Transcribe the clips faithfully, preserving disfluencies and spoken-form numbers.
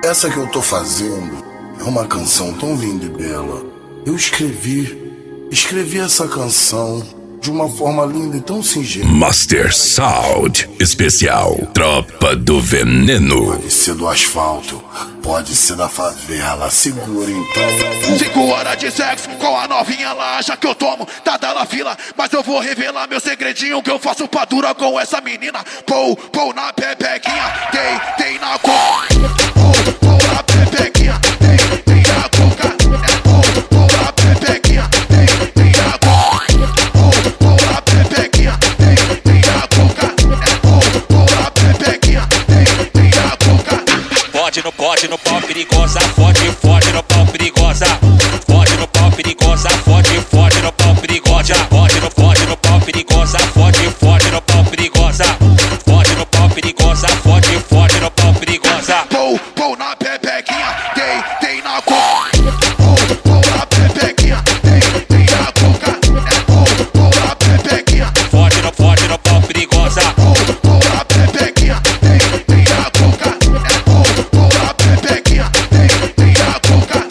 essa que eu tô fazendo é uma canção tão linda e bela. Eu escrevi, escrevi essa canção de uma forma linda e tão singela. Master Sound especial Tropa do Veneno. Pode ser do asfalto, pode ser da favela. Segura então. Cinco horas de sexo com a novinha lá, acha que eu tomo, tá dando fila. Mas eu vou revelar meu segredinho, que eu faço pra dura com essa menina. Pou, pou na pepequinha, tem, tem na coca. Pou, pou na pepequinha, tem, tem na coca. Pou, pou na pepequinha, tem, tem na coca. Pou, pou na pepequinha, tem, tem na coca. Pou, pou na pepequinha, tem, tem na coca. Fode no pote, no pau perigosa, fode, fode no pau perigosa. Fode no pau perigosa, fode, fode no pau perigosa. Fode no, fode no pau perigosa, fode, fode no pau perigosa. Fode no pau perigosa, fode, fode no pau perigosa. Pou, pou na pepequinha, tem, tem na coca. Pou, pou na pepequinha, tem, tem na coca. Pou, pou na pepequinha. Fode no, fode no pau perigosa. Pou, pou na pepequinha, tem, tem na coca. Pou, pou na pepequinha, tem, tem na coca.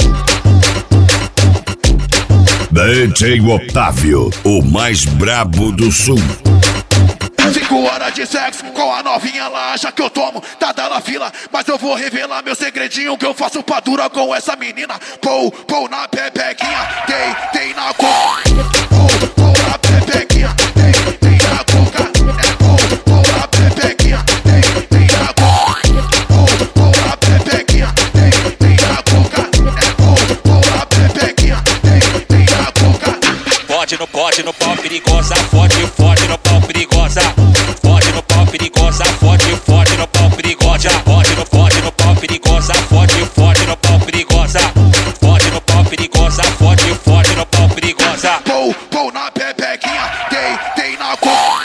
D J Otávio, o mais brabo do sul. Cinco horas de sexo com a novinha lá, acha que eu tomo, tá dando fila. Mas eu vou revelar meu segredinho, que eu faço pra dura com essa menina. Pou, pou na pepequinha, tem, tem na coca. Pou, pou na pepequinha, tem, tem na coca. Pou, pou na pepequinha, tem, tem na coca. Pou, pou na pepequinha, tem, tem na coca. Pou, pou na pepequinha, tem, tem na coca. Fode no pote, no pau perigosa, fode, fode no pau perigosa. Fode no pau perigosa, fode, fode no pau perigosa. Fode no, fode no pau perigosa, fode, fode no pau perigosa. Fode no pau perigosa, fode, fode no pau perigosa. Pou, pou na pepequinha, tem, tem na coca.